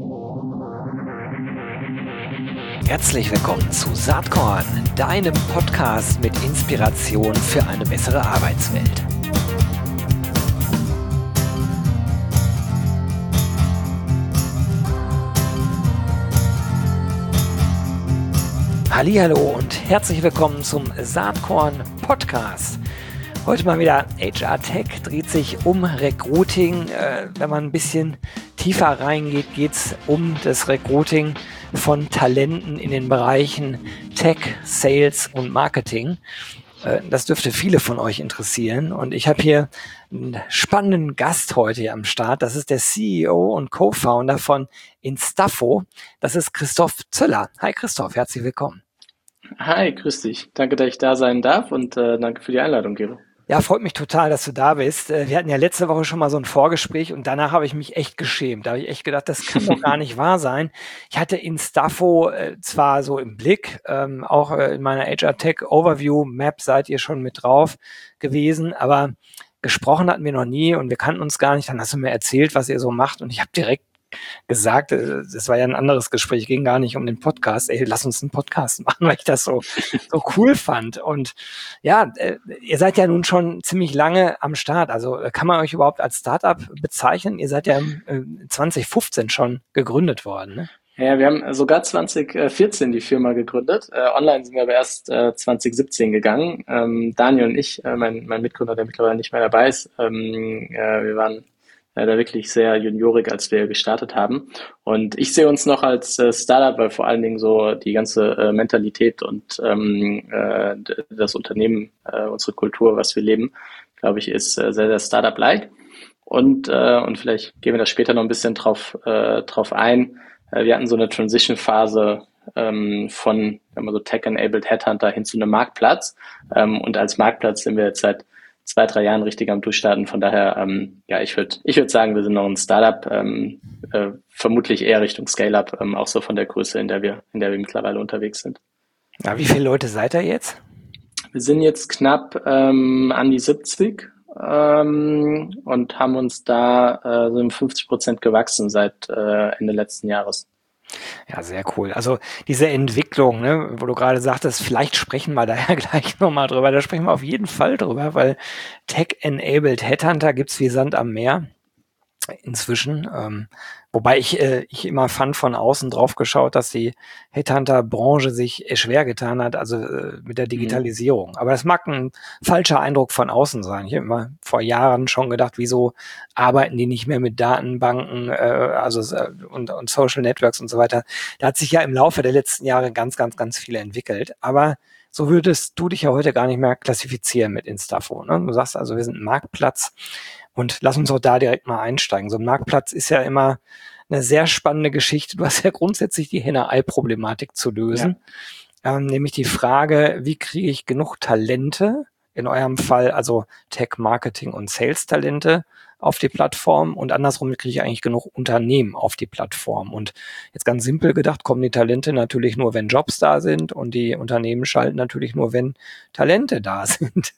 Herzlich willkommen zu Saatkorn, deinem Podcast mit Inspiration für eine bessere Arbeitswelt. Hallihallo und herzlich willkommen zum Saatkorn Podcast. Heute mal wieder HR Tech, dreht sich um Recruiting. Wenn man ein bisschen tiefer reingeht, geht es um das Recruiting von Talenten in den Bereichen Tech, Sales und Marketing. Das dürfte viele von euch interessieren. Und ich habe hier einen spannenden Gast heute hier am Start. Das ist der CEO und Co-Founder von Instafo. Das ist Christoph Zöller. Hi Christoph, herzlich willkommen. Hi, grüß dich. Danke, dass ich da sein darf und danke für die Einladung, Gero. Ja, freut mich total, dass du da bist. Wir hatten ja letzte Woche schon mal so ein Vorgespräch und danach habe ich mich echt geschämt. Da habe ich echt gedacht, das kann doch gar nicht wahr sein. Ich hatte Instafo zwar so im Blick, auch in meiner HR Tech Overview Map seid ihr schon mit drauf gewesen, aber gesprochen hatten wir noch nie und wir kannten uns gar nicht. Dann hast du mir erzählt, was ihr so macht und ich habe direkt gesagt, das war ja ein anderes Gespräch, ging gar nicht um den Podcast. Ey, lass uns einen Podcast machen, weil ich das so cool fand. Und ja, ihr seid ja nun schon ziemlich lange am Start. Also kann man euch überhaupt als Startup bezeichnen? Ihr seid ja 2015 schon gegründet worden, ne? Ja, wir haben sogar 2014 die Firma gegründet. Online sind wir aber erst 2017 gegangen. Daniel und ich, mein Mitgründer, der mittlerweile nicht mehr dabei ist, wir waren da wirklich sehr juniorig, als wir gestartet haben. Und ich sehe uns noch als Startup, weil vor allen Dingen so die ganze Mentalität und das Unternehmen, unsere Kultur, was wir leben, glaube ich, ist sehr, sehr Startup-like. Und vielleicht gehen wir da später noch ein bisschen drauf ein. Wir hatten so eine Transition-Phase von so Tech-enabled Headhunter hin zu einem Marktplatz. Und als Marktplatz sind wir jetzt seit 2-3 Jahren richtig am Durchstarten. Von daher, ich würde sagen, wir sind noch ein Startup, vermutlich eher Richtung Scale-Up, auch so von der Größe, in der wir mittlerweile unterwegs sind. Ja, wie viele Leute seid ihr jetzt? Wir sind jetzt knapp an die 70 und haben uns da so um 50% gewachsen seit Ende letzten Jahres. Ja, sehr cool. Also diese Entwicklung, ne, wo du gerade sagtest, vielleicht sprechen wir da ja gleich nochmal drüber. Da sprechen wir auf jeden Fall drüber, weil Tech-enabled Headhunter gibt's wie Sand am Meer inzwischen. Wobei ich immer fand, von außen drauf geschaut, dass die Headhunter-Branche sich schwer getan hat, also mit der Digitalisierung. Aber das mag ein falscher Eindruck von außen sein. Ich habe immer vor Jahren schon gedacht, wieso arbeiten die nicht mehr mit Datenbanken und Social Networks und so weiter. Da hat sich ja im Laufe der letzten Jahre ganz, ganz, ganz viel entwickelt. Aber so würdest du dich ja heute gar nicht mehr klassifizieren mit Instafo, ne? Du sagst also, wir sind ein Marktplatz. Und lass uns auch da direkt mal einsteigen. So ein Marktplatz ist ja immer eine sehr spannende Geschichte. Du hast ja grundsätzlich die Henne-Ei-Problematik zu lösen. Ja. Nämlich die Frage, wie kriege ich genug Talente, in eurem Fall also Tech, Marketing und Sales-Talente auf die Plattform und andersrum kriege ich eigentlich genug Unternehmen auf die Plattform. Und jetzt ganz simpel gedacht, kommen die Talente natürlich nur, wenn Jobs da sind und die Unternehmen schalten natürlich nur, wenn Talente da sind.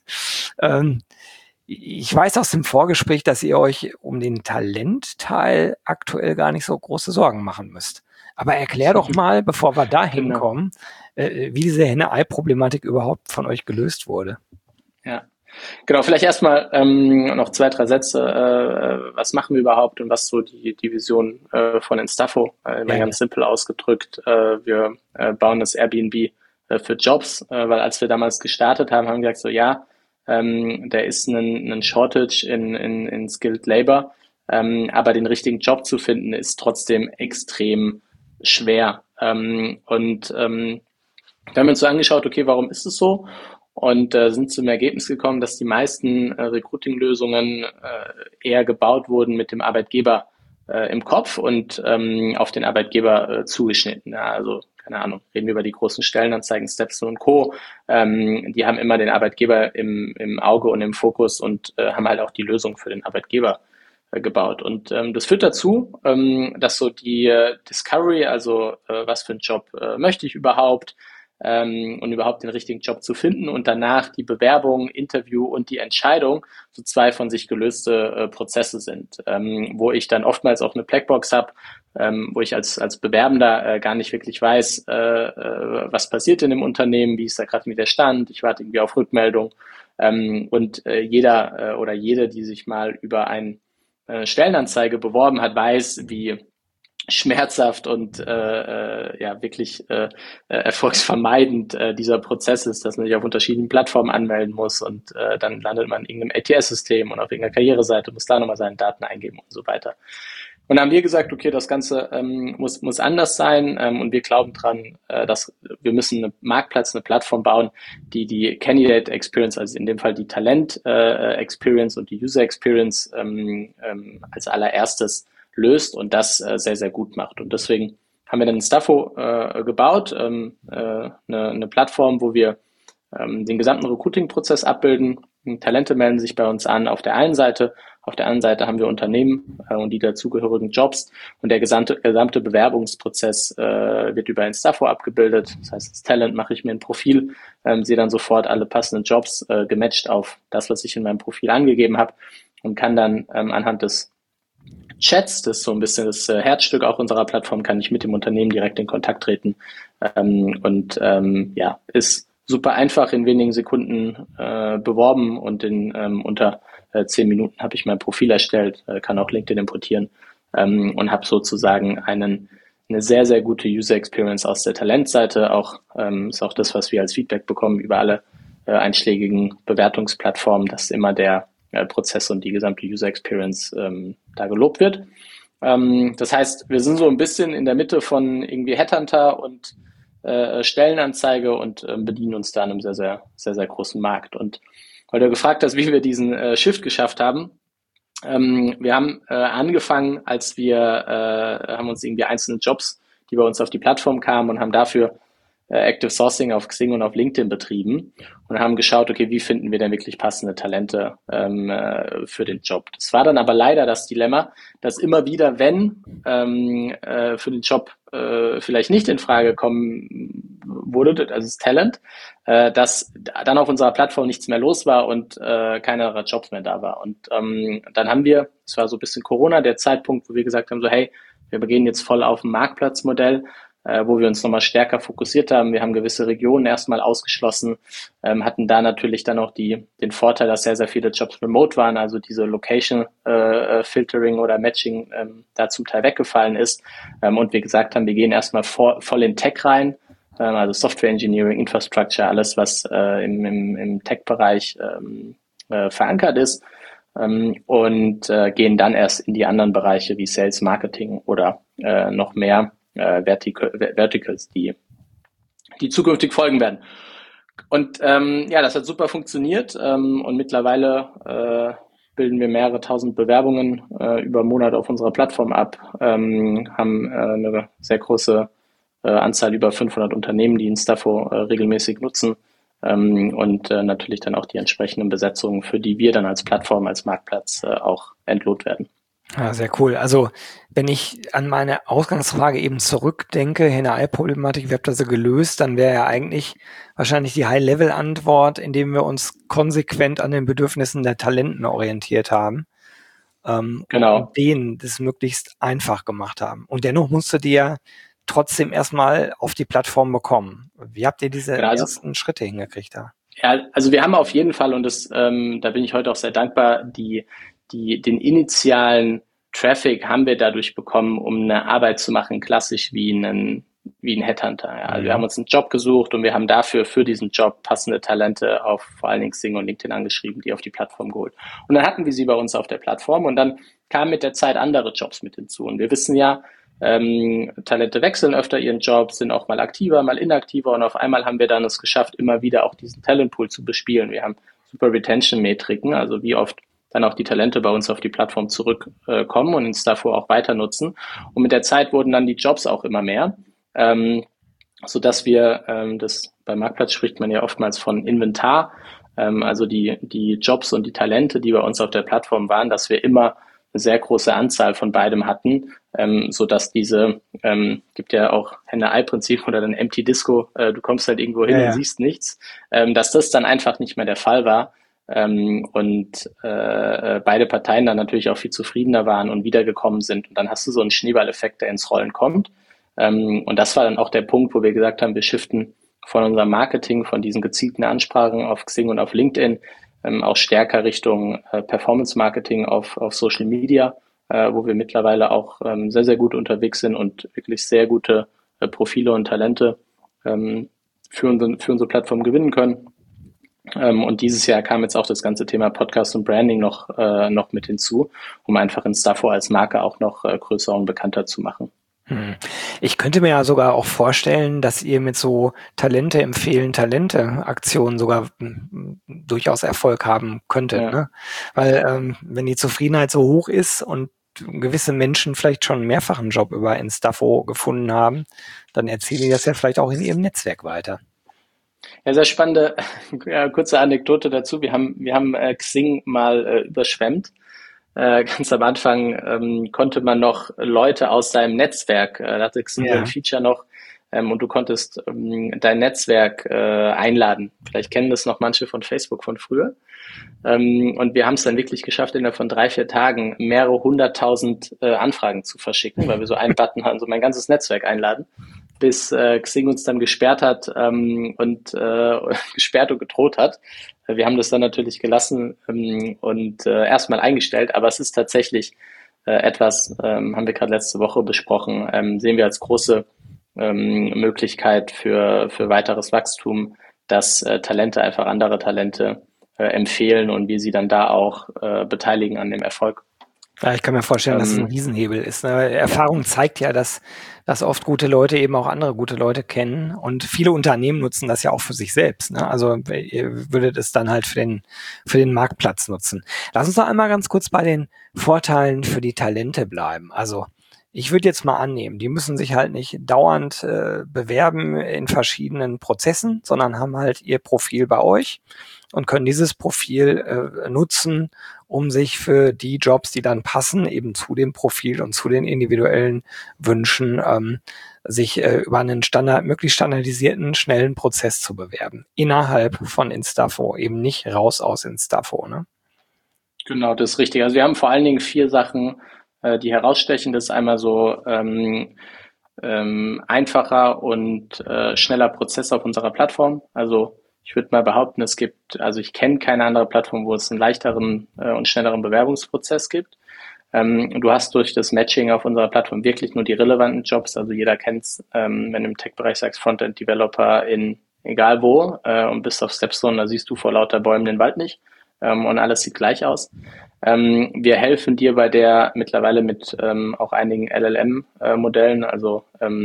Ich weiß aus dem Vorgespräch, dass ihr euch um den Talentteil aktuell gar nicht so große Sorgen machen müsst. Aber erklär doch mal, bevor wir da hinkommen, wie diese Henne-Ei-Problematik überhaupt von euch gelöst wurde. Ja, genau. Vielleicht erstmal noch 2-3 Sätze. Was machen wir überhaupt und was so die Vision von Instafo? Ganz simpel ausgedrückt. Wir bauen das Airbnb für Jobs, weil als wir damals gestartet haben, haben wir gesagt, so ja, da ist ein Shortage in Skilled Labor, aber den richtigen Job zu finden ist trotzdem extrem schwer. Und da haben wir uns so angeschaut, okay, warum ist es so? Und sind zum Ergebnis gekommen, dass die meisten Recruiting-Lösungen eher gebaut wurden mit dem Arbeitgeber im Kopf und auf den Arbeitgeber zugeschnitten. Ja, also keine Ahnung, reden wir über die großen Stellenanzeigen, Stepstone und Co. Die haben immer den Arbeitgeber im Auge und im Fokus und haben halt auch die Lösung für den Arbeitgeber gebaut. Und das führt dazu, dass so die Discovery, also was für einen Job möchte ich überhaupt, und überhaupt den richtigen Job zu finden und danach die Bewerbung, Interview und die Entscheidung so 2 von sich gelöste Prozesse sind, wo ich dann oftmals auch eine Blackbox habe, wo ich als Bewerbender gar nicht wirklich weiß, was passiert in dem Unternehmen, wie ist da gerade mit der Stand, ich warte irgendwie auf Rückmeldung. Und jeder oder jede, die sich mal über eine Stellenanzeige beworben hat, weiß, wie schmerzhaft und ja wirklich erfolgsvermeidend dieser Prozess ist, dass man sich auf verschiedenen Plattformen anmelden muss und dann landet man in irgendeinem ATS-System und auf irgendeiner Karriereseite muss da nochmal seine Daten eingeben und so weiter. Und dann haben wir gesagt, okay, das Ganze muss anders sein und wir glauben dran, dass wir müssen einen Marktplatz, eine Plattform bauen, die die Candidate Experience, also in dem Fall die Talent Experience und die User Experience als allererstes löst und das sehr, sehr gut macht. Und deswegen haben wir dann Instafo gebaut, eine Plattform, wo wir den gesamten Recruiting-Prozess abbilden. Talente melden sich bei uns an auf der einen Seite. Auf der anderen Seite haben wir Unternehmen und die dazugehörigen Jobs. Und der gesamte Bewerbungsprozess wird über Instafo abgebildet. Das heißt, als Talent mache ich mir ein Profil, sehe dann sofort alle passenden Jobs gematcht auf das, was ich in meinem Profil angegeben habe und kann dann anhand des Chats, das ist so ein bisschen das Herzstück auch unserer Plattform, kann ich mit dem Unternehmen direkt in Kontakt treten ja, ist super einfach, in wenigen Sekunden beworben und in unter 10 Minuten habe ich mein Profil erstellt, kann auch LinkedIn importieren und habe sozusagen eine sehr, sehr gute User Experience aus der Talentseite. Auch ist auch das, was wir als Feedback bekommen über alle einschlägigen Bewertungsplattformen, dass immer der Prozess und die gesamte User Experience da gelobt wird. Das heißt, wir sind so ein bisschen in der Mitte von irgendwie Headhunter und Stellenanzeige und bedienen uns da an einem sehr, sehr, sehr, sehr großen Markt. Und weil du gefragt hast, wie wir diesen Shift geschafft haben, wir haben angefangen, als wir haben uns irgendwie einzelne Jobs, die bei uns auf die Plattform kamen und haben dafür Active Sourcing auf Xing und auf LinkedIn betrieben und haben geschaut, okay, wie finden wir denn wirklich passende Talente für den Job. Das war dann aber leider das Dilemma, dass immer wieder, wenn für den Job vielleicht nicht in Frage kommen wurde, also das Talent, dass dann auf unserer Plattform nichts mehr los war und keine Jobs mehr da war. Und dann haben wir, es war so ein bisschen Corona, der Zeitpunkt, wo wir gesagt haben, so hey, wir begehen jetzt voll auf ein Marktplatzmodell, wo wir uns nochmal stärker fokussiert haben. Wir haben gewisse Regionen erstmal ausgeschlossen, hatten da natürlich dann auch den Vorteil, dass sehr, sehr viele Jobs remote waren, also diese Location Filtering oder Matching da zum Teil weggefallen ist. Und wir gesagt haben, wir gehen erstmal voll in Tech rein, also Software Engineering, Infrastructure, alles, was im Tech-Bereich verankert ist. Und gehen dann erst in die anderen Bereiche wie Sales, Marketing oder noch mehr Verticals, die zukünftig folgen werden. Und ja, das hat super funktioniert und mittlerweile bilden wir mehrere tausend Bewerbungen über einen Monat auf unserer Plattform ab, haben eine sehr große Anzahl, über 500 Unternehmen, die Instafo regelmäßig nutzen und natürlich dann auch die entsprechenden Besetzungen, für die wir dann als Plattform, als Marktplatz auch entlohnt werden. Ja, sehr cool. Also, wenn ich an meine Ausgangsfrage eben zurückdenke, Henne-Ei-Problematik, wie habt ihr sie gelöst, dann wäre ja eigentlich wahrscheinlich die High-Level-Antwort, indem wir uns konsequent an den Bedürfnissen der Talenten orientiert haben. Genau. Und denen das möglichst einfach gemacht haben. Und dennoch musst du ja trotzdem erstmal auf die Plattform bekommen. Wie habt ihr diese ersten Schritte hingekriegt da? Ja, also wir haben auf jeden Fall, und das, da bin ich heute auch sehr dankbar, den initialen Traffic haben wir dadurch bekommen, um eine Arbeit zu machen, klassisch wie ein Headhunter. Ja. Also wir haben uns einen Job gesucht und wir haben dafür für diesen Job passende Talente auf vor allen Dingen Xing und LinkedIn angeschrieben, die auf die Plattform geholt. Und dann hatten wir sie bei uns auf der Plattform und dann kamen mit der Zeit andere Jobs mit hinzu. Und wir wissen ja, Talente wechseln öfter ihren Job, sind auch mal aktiver, mal inaktiver und auf einmal haben wir dann es geschafft, immer wieder auch diesen Talentpool zu bespielen. Wir haben super Retention-Metriken, also wie oft dann auch die Talente bei uns auf die Plattform zurückkommen und uns davor auch weiter nutzen. Und mit der Zeit wurden dann die Jobs auch immer mehr, so dass wir, bei Marktplatz spricht man ja oftmals von Inventar, also die Jobs und die Talente, die bei uns auf der Plattform waren, dass wir immer eine sehr große Anzahl von beidem hatten, so dass gibt ja auch Henne-Ei-Prinzip oder dann Empty Disco, du kommst halt irgendwo hin und siehst nichts, dass das dann einfach nicht mehr der Fall war. und beide Parteien dann natürlich auch viel zufriedener waren und wiedergekommen sind. Und dann hast du so einen Schneeballeffekt, der ins Rollen kommt. Und das war dann auch der Punkt, wo wir gesagt haben, wir shiften von unserem Marketing, von diesen gezielten Ansprachen auf Xing und auf LinkedIn auch stärker Richtung Performance-Marketing auf Social Media, wo wir mittlerweile auch sehr, sehr gut unterwegs sind und wirklich sehr gute Profile und Talente für unsere Plattform gewinnen können. Und dieses Jahr kam jetzt auch das ganze Thema Podcast und Branding noch mit hinzu, um einfach Instafo als Marke auch noch größer und bekannter zu machen. Ich könnte mir ja sogar auch vorstellen, dass ihr mit so Talente empfehlen, Talente-Aktionen sogar durchaus Erfolg haben könntet, Ja. ne? Weil wenn die Zufriedenheit so hoch ist und gewisse Menschen vielleicht schon mehrfach einen Job über Instafo gefunden haben, dann erzählen die das ja vielleicht auch in ihrem Netzwerk weiter. Ja, sehr spannende, kurze Anekdote dazu. Wir haben Xing mal überschwemmt. Ganz am Anfang konnte man noch Leute aus seinem Netzwerk, da hatte Xing so ein Feature noch, und du konntest dein Netzwerk einladen. Vielleicht kennen das noch manche von Facebook von früher. Und wir haben es dann wirklich geschafft, innerhalb von 3-4 Tagen mehrere 100.000 Anfragen zu verschicken, weil wir so einen Button hatten, so mein ganzes Netzwerk einladen, bis Xing uns dann gesperrt hat und gesperrt und gedroht hat. Wir haben das dann natürlich gelassen und erstmal eingestellt, aber es ist tatsächlich etwas, haben wir gerade letzte Woche besprochen, sehen wir als große Möglichkeit für weiteres Wachstum, dass Talente einfach andere Talente empfehlen und wir sie dann da auch beteiligen an dem Erfolg. Ja, ich kann mir vorstellen, dass es ein Riesenhebel ist. Ne? Erfahrung zeigt ja, dass oft gute Leute eben auch andere gute Leute kennen und viele Unternehmen nutzen das ja auch für sich selbst. Ne? Also ihr würdet es dann halt für den Marktplatz nutzen. Lass uns doch einmal ganz kurz bei den Vorteilen für die Talente bleiben. Also ich würde jetzt mal annehmen, die müssen sich halt nicht dauernd bewerben in verschiedenen Prozessen, sondern haben halt ihr Profil bei euch und können dieses Profil nutzen, um sich für die Jobs, die dann passen, eben zu dem Profil und zu den individuellen Wünschen, sich über einen möglichst standardisierten, schnellen Prozess zu bewerben. Innerhalb von Instafo, eben nicht raus aus Instafo, ne? Genau, das ist richtig. Also wir haben vor allen Dingen 4 Sachen, die herausstechen. Das ist einmal so einfacher und schneller Prozess auf unserer Plattform. Also ich würde mal behaupten, ich kenne keine andere Plattform, wo es einen leichteren und schnelleren Bewerbungsprozess gibt. Du hast durch das Matching auf unserer Plattform wirklich nur die relevanten Jobs. Also jeder kennt es, wenn du im Tech-Bereich sagst, Frontend-Developer in egal wo und bist auf Stepstone, da siehst du vor lauter Bäumen den Wald nicht und alles sieht gleich aus. Wir helfen dir bei der mittlerweile mit auch einigen LLM-Modellen, also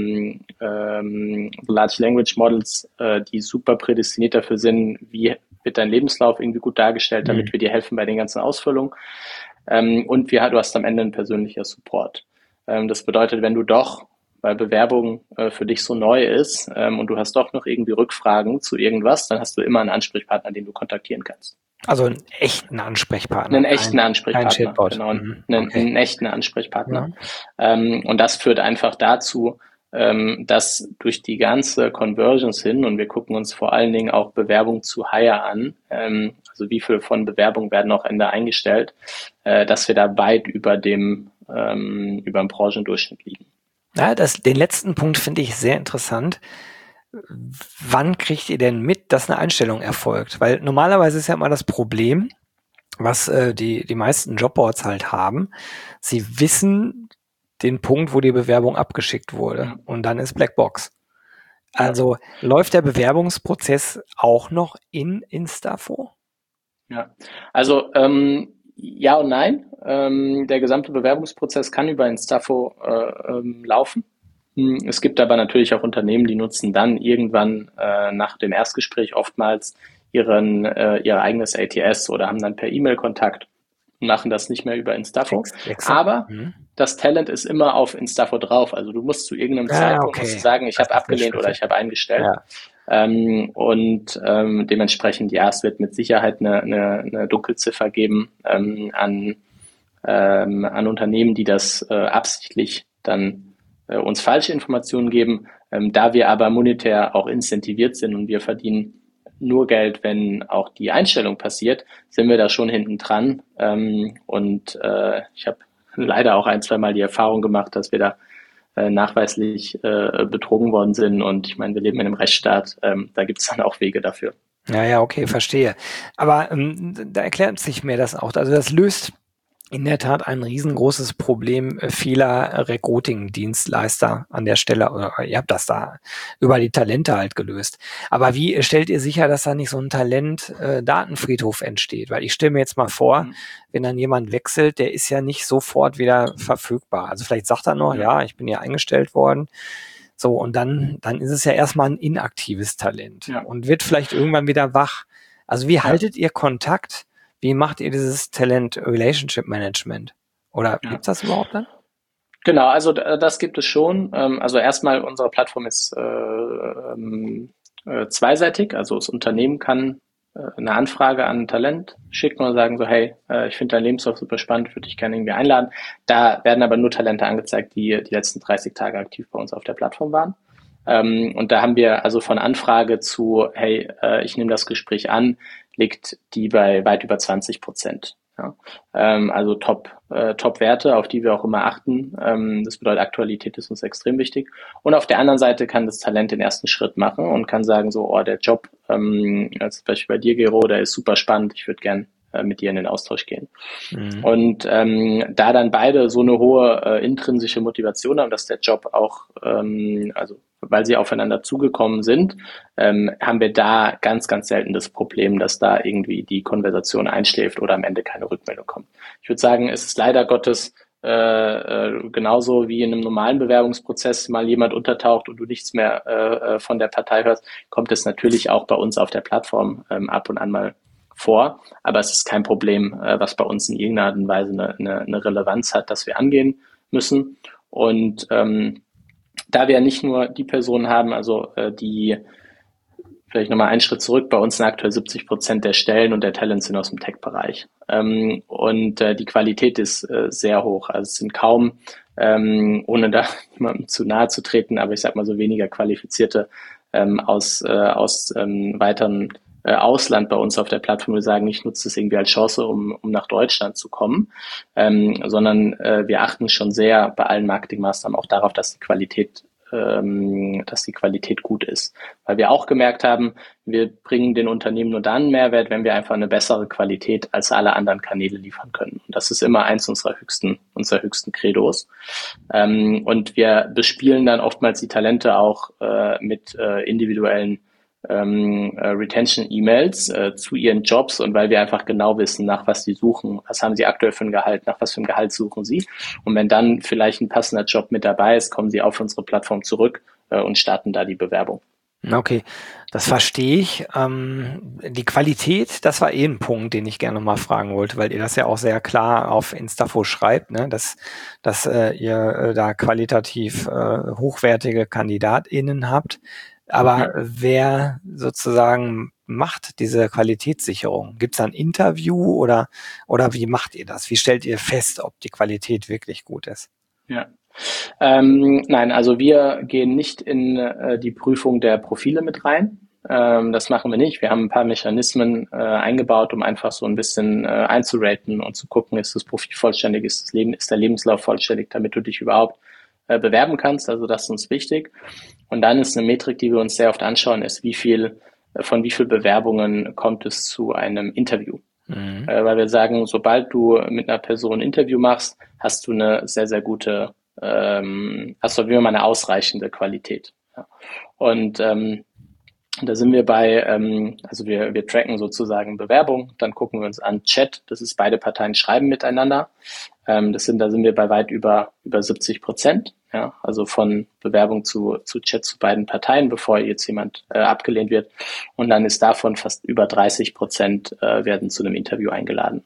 Large Language Models, die super prädestiniert dafür sind, wie wird dein Lebenslauf irgendwie gut dargestellt, damit wir dir helfen bei den ganzen Ausfüllungen. Und du hast am Ende einen persönlichen Support. Das bedeutet, wenn du doch, weil Bewerbung für dich so neu ist und du hast doch noch irgendwie Rückfragen zu irgendwas, dann hast du immer einen Ansprechpartner, den du kontaktieren kannst. Also einen echten Ansprechpartner. Einen echten Ansprechpartner, Chatbot. genau, einen echten Ansprechpartner. Ja. Und das führt einfach dazu, dass durch die ganze Conversions hin, und wir gucken uns vor allen Dingen auch Bewerbung zu Hire an, also wie viel von Bewerbungen werden auch Ende eingestellt, dass wir da weit über dem Branchendurchschnitt liegen. Ja, den letzten Punkt finde ich sehr interessant. Wann kriegt ihr denn mit, dass eine Einstellung erfolgt? Weil normalerweise ist ja immer das Problem, was die meisten Jobboards halt haben. Sie wissen den Punkt, wo die Bewerbung abgeschickt wurde. Und dann ist Blackbox. Also läuft der Bewerbungsprozess auch noch in Instafo? Ja, also ja und nein. Der gesamte Bewerbungsprozess kann über Instafo laufen. Es gibt aber natürlich auch Unternehmen, die nutzen dann irgendwann nach dem Erstgespräch oftmals ihr eigenes ATS oder haben dann per E-Mail Kontakt und machen das nicht mehr über Instafo. Aber das Talent ist immer auf Instafo drauf. Also du musst zu irgendeinem Zeitpunkt musst du sagen, ich habe abgelehnt oder ich habe eingestellt. Ja. Und dementsprechend, ja, es wird mit Sicherheit eine Dunkelziffer geben an Unternehmen, die das absichtlich dann uns falsche Informationen geben, da wir aber monetär auch incentiviert sind und wir verdienen nur Geld, wenn auch die Einstellung passiert, sind wir da schon hinten dran. Ich habe leider auch 1, 2 Mal die Erfahrung gemacht, dass wir da nachweislich betrogen worden sind. Und ich meine, wir leben in einem Rechtsstaat, da gibt es dann auch Wege dafür. Ja, okay, verstehe. Aber da erklärt sich mir das auch. Also das löst in der Tat ein riesengroßes Problem vieler Recruiting-Dienstleister an der Stelle. Oder ihr habt das da über die Talente halt gelöst. Aber wie stellt ihr sicher, dass da nicht so ein Talent-Datenfriedhof entsteht? Weil ich stelle mir jetzt mal vor, wenn dann jemand wechselt, der ist ja nicht sofort wieder verfügbar. Also vielleicht sagt er noch, ja, ich bin hier eingestellt worden. So, und dann ist es ja erstmal ein inaktives Talent und wird vielleicht irgendwann wieder wach. Also wie haltet ihr Kontakt? Wie macht ihr dieses Talent-Relationship Management? Oder gibt's das überhaupt dann? Genau, also das gibt es schon. Also erstmal, unsere Plattform ist zweiseitig. Also das Unternehmen kann eine Anfrage an ein Talent schicken und sagen so, hey, ich finde dein Lebenslauf super spannend, würde dich gerne irgendwie einladen. Da werden aber nur Talente angezeigt, die die letzten 30 Tage aktiv bei uns auf der Plattform waren. Und da haben wir also von Anfrage zu, hey, ich nehme das Gespräch an, liegt die bei weit über 20%. Ja. Also Top-Werte, auf die wir auch immer achten. Das bedeutet, Aktualität ist uns extrem wichtig. Und auf der anderen Seite kann das Talent den ersten Schritt machen und kann sagen so, oh, der Job, als zum Beispiel bei dir, Gero, der ist super spannend, ich würde gern mit dir in den Austausch gehen. Und da dann beide so eine hohe intrinsische Motivation haben, dass der Job auch, also weil sie aufeinander zugekommen sind, haben wir da ganz, ganz selten das Problem, dass da irgendwie die Konversation einschläft oder am Ende keine Rückmeldung kommt. Ich würde sagen, es ist leider Gottes genauso wie in einem normalen Bewerbungsprozess mal jemand untertaucht und du nichts mehr von der Partei hörst, kommt es natürlich auch bei uns auf der Plattform ab und an mal vor, aber es ist kein Problem, was bei uns in irgendeiner Art und Weise eine Relevanz hat, dass wir angehen müssen. Und da wir nicht nur die Personen haben, also die vielleicht nochmal einen Schritt zurück, bei uns sind aktuell 70% der Stellen und der Talents sind aus dem Tech-Bereich. Die Qualität ist sehr hoch. Also es sind kaum, ohne da jemandem zu nahe zu treten, aber ich sag mal so weniger qualifizierte aus weiteren Ausland bei uns auf der Plattform, wir sagen, ich nutze das irgendwie als Chance, um nach Deutschland zu kommen, sondern wir achten schon sehr bei allen Marketingmaßnahmen auch darauf, dass die Qualität gut ist. Weil wir auch gemerkt haben, wir bringen den Unternehmen nur dann Mehrwert, wenn wir einfach eine bessere Qualität als alle anderen Kanäle liefern können. Und das ist immer eins unserer höchsten Credos. Und wir bespielen dann oftmals die Talente auch mit individuellen Retention-E-Mails zu ihren Jobs und weil wir einfach genau wissen, nach was sie suchen, was haben sie aktuell für ein Gehalt, nach was für ein Gehalt suchen sie. Und wenn dann vielleicht ein passender Job mit dabei ist, kommen sie auf unsere Plattform zurück und starten da die Bewerbung. Okay, das verstehe ich. Die Qualität, das war ein Punkt, den ich gerne mal fragen wollte, weil ihr das ja auch sehr klar auf Instafo schreibt, ne? dass ihr da qualitativ hochwertige KandidatInnen habt. Aber wer sozusagen macht diese Qualitätssicherung? Gibt es da ein Interview oder wie macht ihr das? Wie stellt ihr fest, ob die Qualität wirklich gut ist? Ja. Nein, also wir gehen nicht in die Prüfung der Profile mit rein. Das machen wir nicht. Wir haben ein paar Mechanismen eingebaut, um einfach so ein bisschen einzuraten und zu gucken, ist das Profil vollständig, ist der Lebenslauf vollständig, damit du dich überhaupt bewerben kannst. Also das ist uns wichtig. Und dann ist eine Metrik, die wir uns sehr oft anschauen, ist, von wie viel Bewerbungen kommt es zu einem Interview. Weil wir sagen, sobald du mit einer Person ein Interview machst, hast du eine sehr, sehr gute, hast du wie immer eine ausreichende Qualität. Ja. Und da sind wir bei, also wir tracken sozusagen Bewerbung, dann gucken wir uns an Chat, das ist beide Parteien schreiben miteinander. Da sind wir bei weit über 70%, ja, also von Bewerbung zu Chat zu beiden Parteien, bevor jetzt jemand abgelehnt wird. Und dann ist davon fast über 30% werden zu einem Interview eingeladen.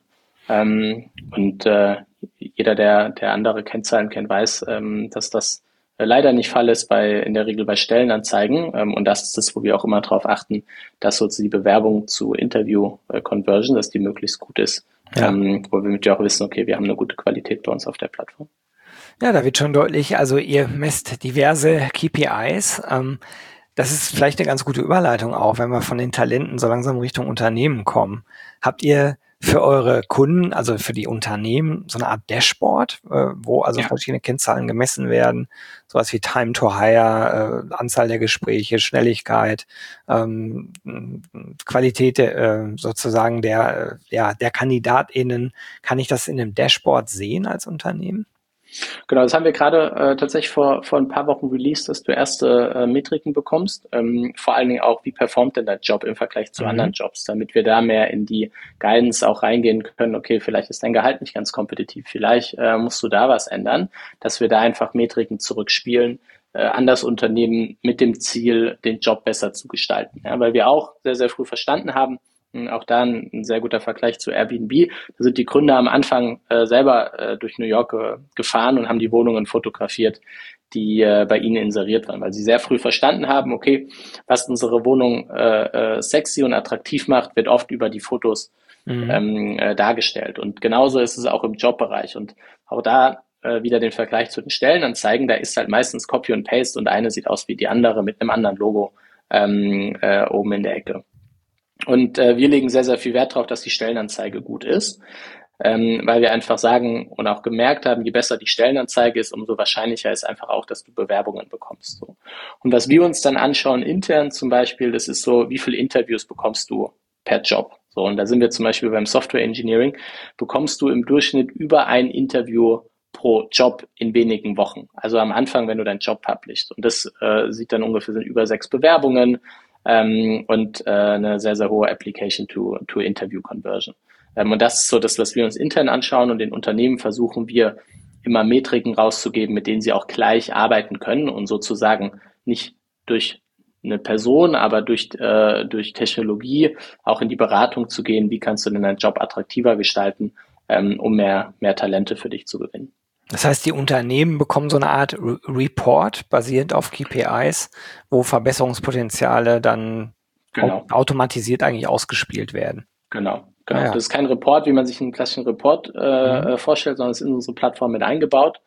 Jeder, der andere Kennzahlen kennt, weiß, dass das leider nicht Fall ist in der Regel bei Stellenanzeigen. Und das ist das, wo wir auch immer darauf achten, dass so die Bewerbung zu Interview-Conversion, dass die möglichst gut ist. Ja. Womit wir auch wissen, okay, wir haben eine gute Qualität bei uns auf der Plattform. Ja, da wird schon deutlich, also ihr messt diverse KPIs. Das ist vielleicht eine ganz gute Überleitung auch, wenn wir von den Talenten so langsam Richtung Unternehmen kommen. Habt ihr für eure Kunden, also für die Unternehmen, so eine Art Dashboard, wo also Ja. verschiedene Kennzahlen gemessen werden, sowas wie Time to Hire, Anzahl der Gespräche, Schnelligkeit, Qualität sozusagen der KandidatInnen. Kann ich das in einem Dashboard sehen als Unternehmen? Genau, das haben wir gerade tatsächlich vor ein paar Wochen released, dass du erste Metriken bekommst. Vor allen Dingen auch, wie performt denn dein Job im Vergleich zu anderen Mhm. Jobs, damit wir da mehr in die Guidance auch reingehen können. Okay, vielleicht ist dein Gehalt nicht ganz kompetitiv, vielleicht musst du da was ändern, dass wir da einfach Metriken zurückspielen an das Unternehmen mit dem Ziel, den Job besser zu gestalten. Ja, weil wir auch sehr, sehr früh verstanden haben, auch da ein sehr guter Vergleich zu Airbnb. Da sind die Gründer am Anfang selber durch New York gefahren und haben die Wohnungen fotografiert, die bei ihnen inseriert waren, weil sie sehr früh verstanden haben, okay, was unsere Wohnung sexy und attraktiv macht, wird oft über die Fotos Mhm. dargestellt. Und genauso ist es auch im Jobbereich. Und auch da wieder den Vergleich zu den Stellenanzeigen, da ist halt meistens Copy und Paste und eine sieht aus wie die andere mit einem anderen Logo oben in der Ecke. Und wir legen sehr, sehr viel Wert darauf, dass die Stellenanzeige gut ist, weil wir einfach sagen und auch gemerkt haben, je besser die Stellenanzeige ist, umso wahrscheinlicher ist einfach auch, dass du Bewerbungen bekommst. So. Und was wir uns dann anschauen intern zum Beispiel, das ist so, wie viele Interviews bekommst du per Job? So, und da sind wir zum Beispiel beim Software Engineering, bekommst du im Durchschnitt über ein Interview pro Job in wenigen Wochen. Also am Anfang, wenn du deinen Job publishst. Und das sieht dann ungefähr sind über 6 Bewerbungen, und eine sehr, sehr hohe Application-to-Interview-Conversion. Und das ist so das, was wir uns intern anschauen und den Unternehmen versuchen wir immer Metriken rauszugeben, mit denen sie auch gleich arbeiten können und sozusagen nicht durch eine Person, aber durch Technologie auch in die Beratung zu gehen, wie kannst du denn deinen Job attraktiver gestalten, um mehr Talente für dich zu gewinnen. Das heißt, die Unternehmen bekommen so eine Art Report basierend auf KPIs, wo Verbesserungspotenziale dann Genau. automatisiert eigentlich ausgespielt werden. Genau, Ah genau. ja. Das ist kein Report, wie man sich einen klassischen Report Mhm. vorstellt, sondern es ist in unsere Plattform mit eingebaut,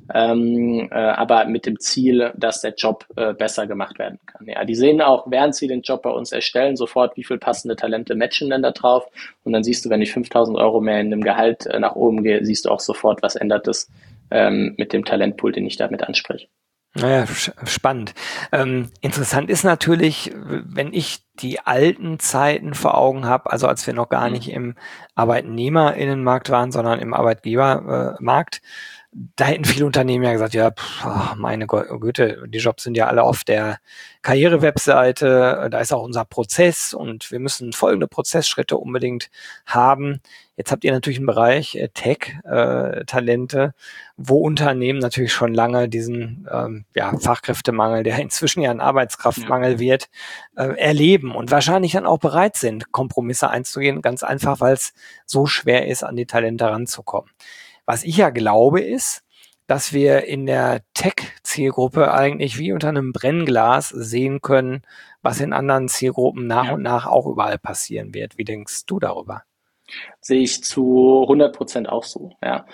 aber mit dem Ziel, dass der Job besser gemacht werden kann. Ja, die sehen auch, während sie den Job bei uns erstellen, sofort, wie viel passende Talente matchen denn da drauf. Und dann siehst du, wenn ich 5.000 € mehr in dem Gehalt nach oben gehe, siehst du auch sofort, was ändert es mit dem Talentpool, den ich damit anspreche. Naja, spannend. Interessant ist natürlich, wenn ich die alten Zeiten vor Augen habe, also als wir noch gar nicht Mhm. im ArbeitnehmerInnenmarkt waren, sondern im Arbeitgebermarkt, da hätten viele Unternehmen ja gesagt, ja, meine Güte, die Jobs sind ja alle auf der Karriere-Webseite, da ist auch unser Prozess und wir müssen folgende Prozessschritte unbedingt haben. Jetzt habt ihr natürlich einen Bereich Tech-Talente, wo Unternehmen natürlich schon lange diesen Fachkräftemangel, der inzwischen ja ein Ja. Arbeitskraftmangel wird, erleben und wahrscheinlich dann auch bereit sind, Kompromisse einzugehen, ganz einfach, weil es so schwer ist, an die Talente ranzukommen. Was ich ja glaube, ist, dass wir in der Tech-Zielgruppe eigentlich wie unter einem Brennglas sehen können, was in anderen Zielgruppen nach Ja. und nach auch überall passieren wird. Wie denkst du darüber? Sehe ich zu 100% auch so, ja.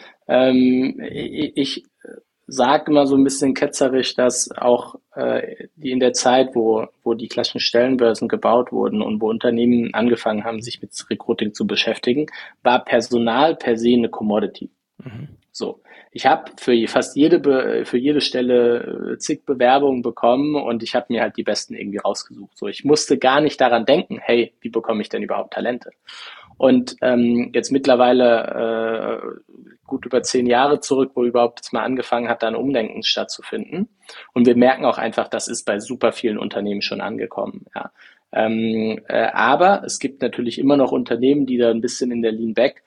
Ich sage immer so ein bisschen ketzerisch, dass auch die in der Zeit, wo die klassischen Stellenbörsen gebaut wurden und wo Unternehmen angefangen haben, sich mit Recruiting zu beschäftigen, war Personal per se eine Commodity. Mhm. So, ich habe für jede Stelle zig Bewerbungen bekommen und ich habe mir halt die besten irgendwie rausgesucht. So, ich musste gar nicht daran denken, hey, wie bekomme ich denn überhaupt Talente? Und jetzt mittlerweile gut über 10 Jahre zurück, wo überhaupt jetzt mal angefangen hat, da ein Umdenken stattzufinden. Und wir merken auch einfach, das ist bei super vielen Unternehmen schon angekommen. Ja. Aber es gibt natürlich immer noch Unternehmen, die da ein bisschen in der Lean-Back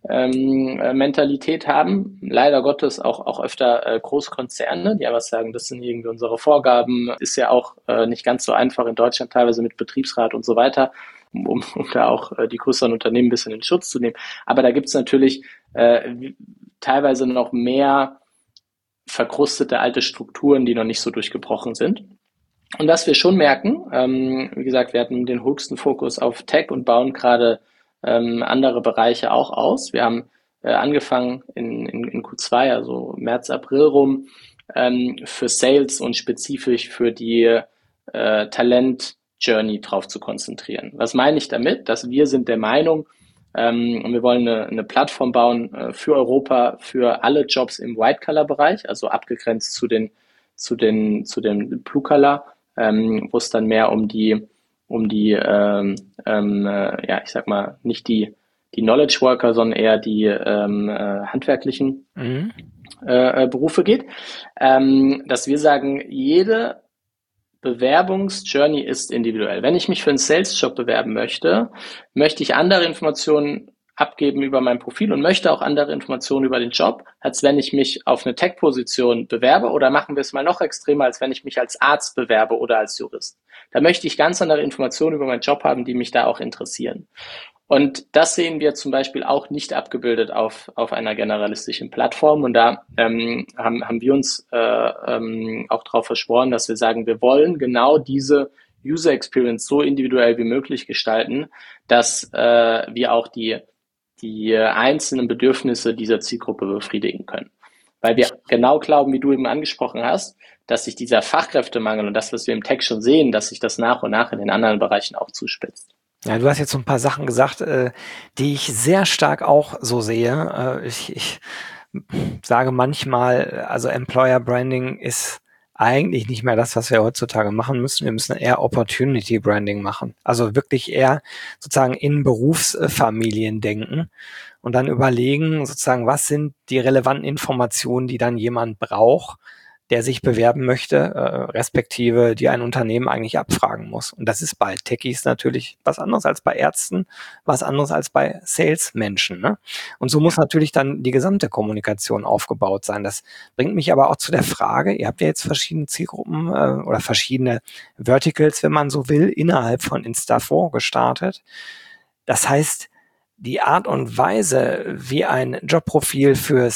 Mentalität haben. Leider Gottes auch öfter Großkonzerne, die einfach sagen, das sind irgendwie unsere Vorgaben. Ist ja auch nicht ganz so einfach in Deutschland teilweise mit Betriebsrat und so weiter, um da auch die größeren Unternehmen ein bisschen in Schutz zu nehmen. Aber da gibt es natürlich teilweise noch mehr verkrustete alte Strukturen, die noch nicht so durchgebrochen sind. Und was wir schon merken, wie gesagt, wir hatten den höchsten Fokus auf Tech und bauen gerade andere Bereiche auch aus. Wir haben angefangen in Q2, also März, April rum, für Sales und spezifisch für die Talent-Journey drauf zu konzentrieren. Was meine ich damit? Dass wir sind der Meinung, und wir wollen eine Plattform bauen für Europa, für alle Jobs im White-Color-Bereich, also abgegrenzt zu den Blue-Color, wo es dann mehr um die ja, ich sag mal, nicht die Knowledge Worker, sondern eher die handwerklichen Berufe geht, dass wir sagen, jede Bewerbungsjourney ist individuell. Wenn ich mich für einen Sales-Job bewerben möchte, möchte ich andere Informationen abgeben über mein Profil und möchte auch andere Informationen über den Job, als wenn ich mich auf eine Tech-Position bewerbe, oder machen wir es mal noch extremer, als wenn ich mich als Arzt bewerbe oder als Jurist. Da möchte ich ganz andere Informationen über meinen Job haben, die mich da auch interessieren. Und das sehen wir zum Beispiel auch nicht abgebildet auf einer generalistischen Plattform. Und da haben wir uns auch darauf verschworen, dass wir sagen, wir wollen genau diese User Experience so individuell wie möglich gestalten, dass wir auch die einzelnen Bedürfnisse dieser Zielgruppe befriedigen können. Weil wir genau glauben, wie du eben angesprochen hast, dass sich dieser Fachkräftemangel und das, was wir im Tech schon sehen, dass sich das nach und nach in den anderen Bereichen auch zuspitzt. Ja, du hast jetzt so ein paar Sachen gesagt, die ich sehr stark auch so sehe. Ich sage manchmal, also Employer Branding ist eigentlich nicht mehr das, was wir heutzutage machen müssen. Wir müssen eher Opportunity Branding machen. Also wirklich eher sozusagen in Berufsfamilien denken und dann überlegen, sozusagen, was sind die relevanten Informationen, die dann jemand braucht, der sich bewerben möchte, respektive die ein Unternehmen eigentlich abfragen muss. Und das ist bei Techies natürlich was anderes als bei Ärzten, was anderes als bei Salesmenschen. Ne? Und so muss natürlich dann die gesamte Kommunikation aufgebaut sein. Das bringt mich aber auch zu der Frage, ihr habt ja jetzt verschiedene Zielgruppen oder verschiedene Verticals, wenn man so will, innerhalb von Instafo gestartet. Das heißt, die Art und Weise, wie ein Jobprofil für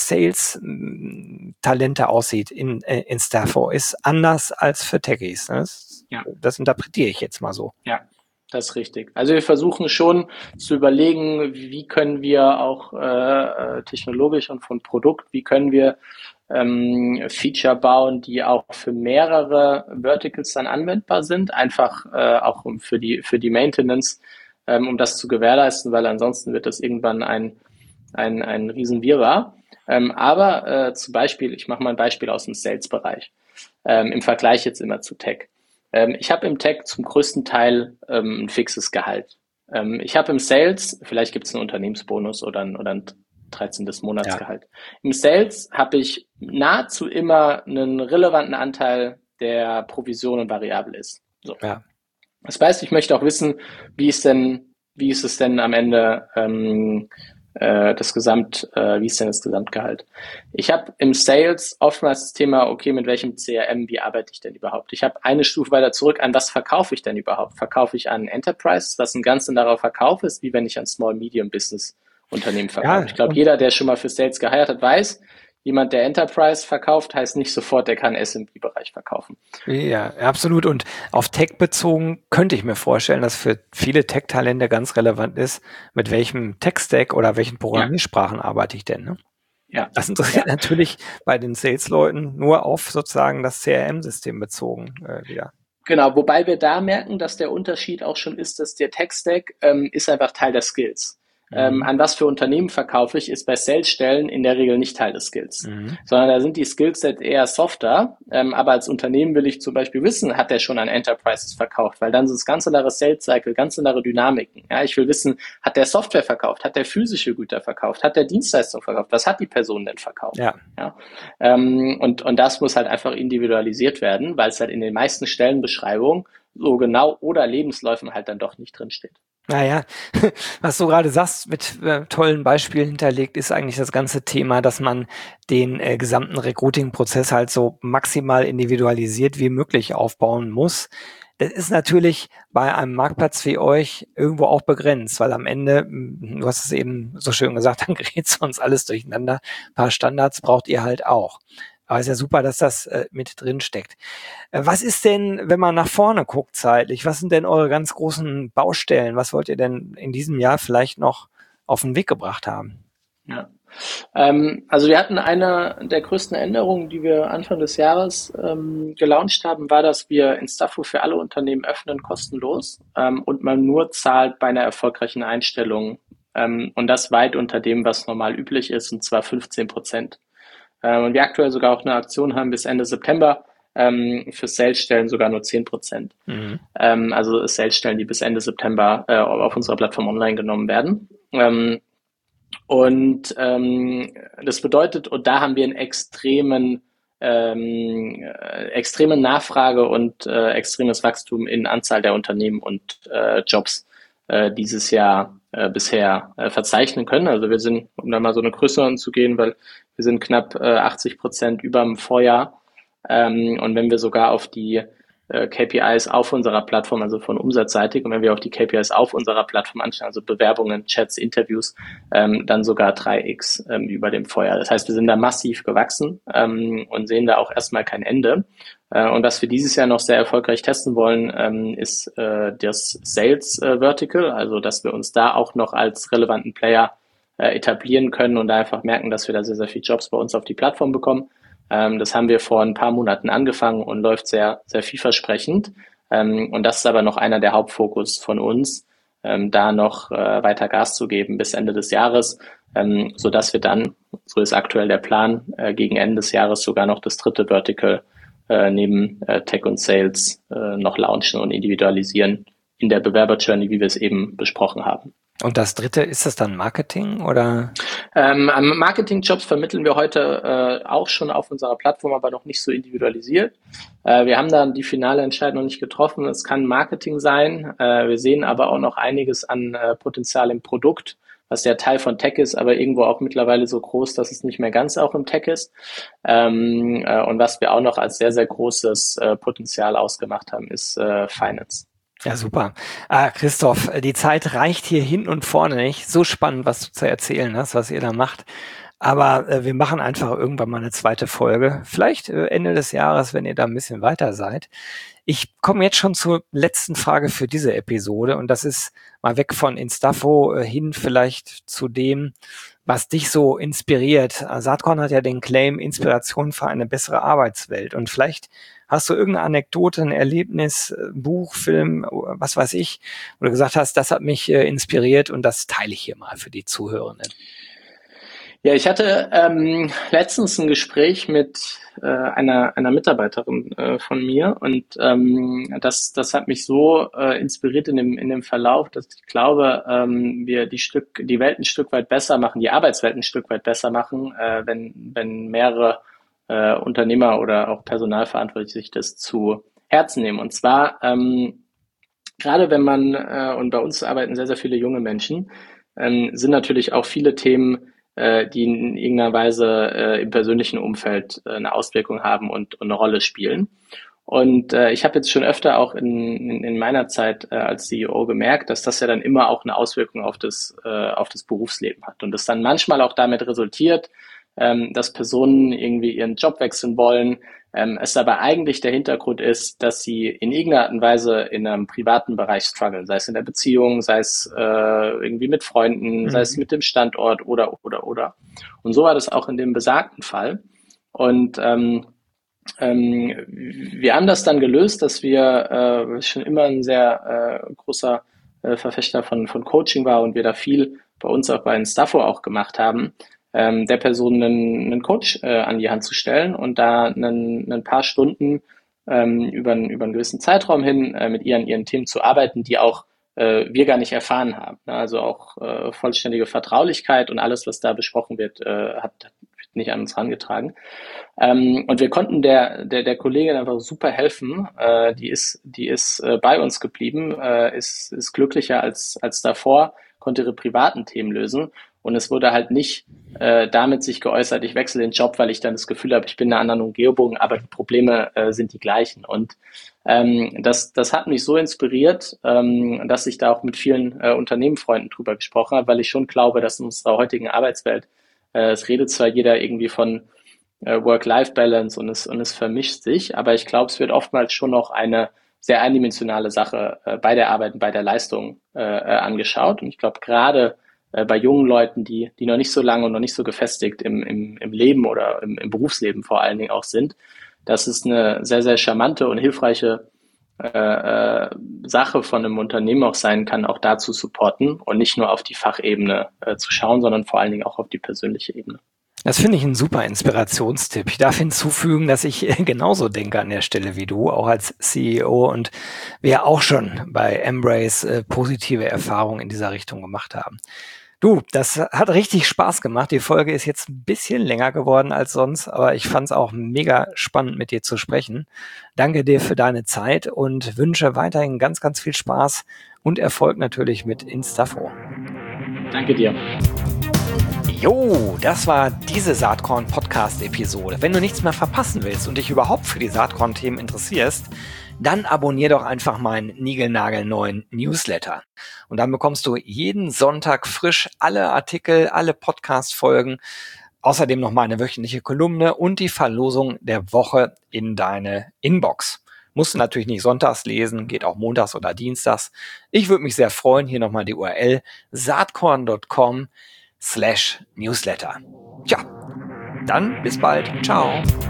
Sales-Talente aussieht in Instafo, ist anders als für Techies. Das interpretiere ich jetzt mal so. Ja, das ist richtig. Also wir versuchen schon zu überlegen, wie können wir auch technologisch und von Produkt, wie können wir Feature bauen, die auch für mehrere Verticals dann anwendbar sind, einfach auch für die Maintenance, um das zu gewährleisten, weil ansonsten wird das irgendwann ein Riesenwirrwarr. Aber zum Beispiel, ich mache mal ein Beispiel aus dem Sales-Bereich, im Vergleich jetzt immer zu Tech. Ich habe im Tech zum größten Teil ein fixes Gehalt. Ich habe im Sales, vielleicht gibt es einen Unternehmensbonus oder ein 13. Monatsgehalt. Ja. Im Sales habe ich nahezu immer einen relevanten Anteil, der Provision und variabel ist. So. Ja. Das heißt, ich möchte auch wissen, wie ist es denn am Ende wie ist denn das Gesamtgehalt? Ich habe im Sales oftmals das Thema, okay, mit welchem CRM, wie arbeite ich denn überhaupt? Ich habe eine Stufe weiter zurück, an was verkaufe ich denn überhaupt? Verkaufe ich an Enterprise, was ein ganz anderer Verkauf ist, wie wenn ich an Small-Medium-Business-Unternehmen verkaufe. Ja, ich glaube, jeder, der schon mal für Sales geheiert hat, weiß, jemand, der Enterprise verkauft, heißt nicht sofort, der kann SMB-Bereich verkaufen. Ja, absolut. Und auf Tech bezogen könnte ich mir vorstellen, dass für viele Tech-Talente ganz relevant ist, mit welchem Tech-Stack oder welchen Programmiersprachen arbeite ich denn, ne? Ja. Das interessiert natürlich bei den Sales-Leuten nur auf sozusagen das CRM-System bezogen wieder. Genau, wobei wir da merken, dass der Unterschied auch schon ist, dass der Tech-Stack ist einfach Teil der Skills. An was für Unternehmen verkaufe ich, ist bei Sales-Stellen in der Regel nicht Teil des Skills, sondern da sind die Skillsets eher softer, aber als Unternehmen will ich zum Beispiel wissen, hat der schon an Enterprises verkauft, weil dann sind es ganz andere Sales-Cycle, ganz andere Dynamiken. Ja, ich will wissen, hat der Software verkauft, hat der physische Güter verkauft, hat der Dienstleistung verkauft, was hat die Person denn verkauft? Ja. Und das muss halt einfach individualisiert werden, weil es halt in den meisten Stellenbeschreibungen so genau oder Lebensläufen halt dann doch nicht drinsteht. Naja, was du gerade sagst, mit tollen Beispielen hinterlegt, ist eigentlich das ganze Thema, dass man den gesamten Recruiting-Prozess halt so maximal individualisiert wie möglich aufbauen muss. Das ist natürlich bei einem Marktplatz wie euch irgendwo auch begrenzt, weil am Ende, du hast es eben so schön gesagt, dann gerät sonst alles durcheinander. Ein paar Standards braucht ihr halt auch. Aber ist ja super, dass das mit drin steckt. Was ist denn, wenn man nach vorne guckt zeitlich, was sind denn eure ganz großen Baustellen? Was wollt ihr denn in diesem Jahr vielleicht noch auf den Weg gebracht haben? Ja, Also wir hatten eine der größten Änderungen, die wir Anfang des Jahres gelauncht haben, war, dass wir Instafo für alle Unternehmen öffnen, kostenlos, und man nur zahlt bei einer erfolgreichen Einstellung, und das weit unter dem, was normal üblich ist, und zwar 15%. Und wir aktuell sogar auch eine Aktion haben bis Ende September, für Sales-Stellen sogar nur 10%. Mhm. Also Sales-Stellen, die bis Ende September auf unserer Plattform online genommen werden. Und das bedeutet, und da haben wir einen extreme Nachfrage und extremes Wachstum in Anzahl der Unternehmen und Jobs dieses Jahr bisher verzeichnen können. Also wir sind, um da mal so eine Größe anzugehen, weil wir sind knapp 80% über dem Vorjahr. Und wenn wir sogar auf die KPIs auf unserer Plattform, also von umsatzseitig, und wenn wir auch die KPIs auf unserer Plattform anschauen, also Bewerbungen, Chats, Interviews, dann sogar 3x über dem Vorjahr. Das heißt, wir sind da massiv gewachsen und sehen da auch erstmal kein Ende. Und was wir dieses Jahr noch sehr erfolgreich testen wollen, ist das Sales Vertical, also dass wir uns da auch noch als relevanten Player etablieren können und da einfach merken, dass wir da sehr, sehr viele Jobs bei uns auf die Plattform bekommen. Das haben wir vor ein paar Monaten angefangen und läuft sehr, sehr vielversprechend. Und das ist aber noch einer der Hauptfokus von uns, da noch weiter Gas zu geben bis Ende des Jahres, sodass wir dann, so ist aktuell der Plan, gegen Ende des Jahres sogar noch das dritte Vertical neben Tech und Sales noch launchen und individualisieren in der Bewerber-Journey, wie wir es eben besprochen haben. Und das dritte, ist das dann Marketing oder? Marketing-Jobs vermitteln wir heute auch schon auf unserer Plattform, aber noch nicht so individualisiert. Wir haben da die finale Entscheidung noch nicht getroffen. Es kann Marketing sein. Wir sehen aber auch noch einiges an Potenzial im Produkt, was ja Teil von Tech ist, aber irgendwo auch mittlerweile so groß, dass es nicht mehr ganz auch im Tech ist. Und was wir auch noch als sehr, sehr großes Potenzial ausgemacht haben, ist Finance. Ja, super. Christoph, die Zeit reicht hier hinten und vorne nicht. So spannend, was du zu erzählen hast, was ihr da macht. Aber wir machen einfach irgendwann mal eine zweite Folge. Vielleicht Ende des Jahres, wenn ihr da ein bisschen weiter seid. Ich komme jetzt schon zur letzten Frage für diese Episode. Und das ist mal weg von Instafo hin vielleicht zu dem, was dich so inspiriert. Saatkorn hat ja den Claim Inspiration für eine bessere Arbeitswelt. Und vielleicht hast du irgendeine Anekdote, ein Erlebnis, Buch, Film, was weiß ich, wo du gesagt hast, das hat mich inspiriert und das teile ich hier mal für die Zuhörenden. Ja, ich hatte letztens ein Gespräch mit einer Mitarbeiterin von mir und das hat mich so inspiriert in dem Verlauf, dass ich glaube, wir die Welt ein Stück weit besser machen, die Arbeitswelt ein Stück weit besser machen, wenn mehrere Unternehmer oder auch Personalverantwortliche sich das zu Herzen nehmen. Und zwar gerade wenn man und bei uns arbeiten sehr, sehr viele junge Menschen, sind natürlich auch viele Themen, die in irgendeiner Weise im persönlichen Umfeld eine Auswirkung haben und eine Rolle spielen. Und ich habe jetzt schon öfter auch in meiner Zeit als CEO gemerkt, dass das ja dann immer auch eine Auswirkung auf das Berufsleben hat. Und das dann manchmal auch damit resultiert, dass Personen irgendwie ihren Job wechseln wollen, es aber eigentlich der Hintergrund ist, dass sie in irgendeiner Art und Weise in einem privaten Bereich strugglen, sei es in der Beziehung, sei es irgendwie mit Freunden, sei es mit dem Standort oder. Und so war das auch in dem besagten Fall. Und wir haben das dann gelöst, dass wir schon immer ein sehr großer Verfechter von Coaching war und wir da viel bei uns auch bei Instafo auch gemacht haben, der Person einen Coach an die Hand zu stellen und da ein paar Stunden über einen gewissen Zeitraum hin mit ihr an ihren Themen zu arbeiten, die auch wir gar nicht erfahren haben. Also auch vollständige Vertraulichkeit und alles, was da besprochen wird, wird nicht an uns herangetragen. Und wir konnten der Kollegin einfach super helfen. Die ist bei uns geblieben, ist glücklicher als davor, konnte ihre privaten Themen lösen. Und es wurde halt nicht damit sich geäußert, ich wechsle den Job, weil ich dann das Gefühl habe, ich bin in einer anderen Umgebung, aber die Probleme sind die gleichen. Und das hat mich so inspiriert, dass ich da auch mit vielen Unternehmenfreunden drüber gesprochen habe, weil ich schon glaube, dass in unserer heutigen Arbeitswelt, es redet zwar jeder irgendwie von Work-Life-Balance und es vermischt sich, aber ich glaube, es wird oftmals schon noch eine sehr eindimensionale Sache bei der Arbeit und bei der Leistung angeschaut. Und ich glaube, gerade bei jungen Leuten, die noch nicht so lange und noch nicht so gefestigt im Leben oder im Berufsleben vor allen Dingen auch sind, dass es eine sehr, sehr charmante und hilfreiche Sache von einem Unternehmen auch sein kann, auch da zu supporten und nicht nur auf die Fachebene zu schauen, sondern vor allen Dingen auch auf die persönliche Ebene. Das finde ich ein super Inspirationstipp. Ich darf hinzufügen, dass ich genauso denke an der Stelle wie du, auch als CEO und wir auch schon bei Embrace positive Erfahrungen in dieser Richtung gemacht haben. Du, das hat richtig Spaß gemacht. Die Folge ist jetzt ein bisschen länger geworden als sonst, aber ich fand es auch mega spannend, mit dir zu sprechen. Danke dir für deine Zeit und wünsche weiterhin ganz, ganz viel Spaß und Erfolg natürlich mit Instafo. Danke dir. Jo, das war diese Saatkorn-Podcast-Episode. Wenn du nichts mehr verpassen willst und dich überhaupt für die Saatkorn-Themen interessierst, dann abonnier doch einfach meinen niegelnagelneuen Newsletter. Und dann bekommst du jeden Sonntag frisch alle Artikel, alle Podcast-Folgen, außerdem noch meine wöchentliche Kolumne und die Verlosung der Woche in deine Inbox. Musst du natürlich nicht sonntags lesen, geht auch montags oder dienstags. Ich würde mich sehr freuen, hier nochmal die URL saatkorn.com/Newsletter. Tja, dann bis bald. Ciao.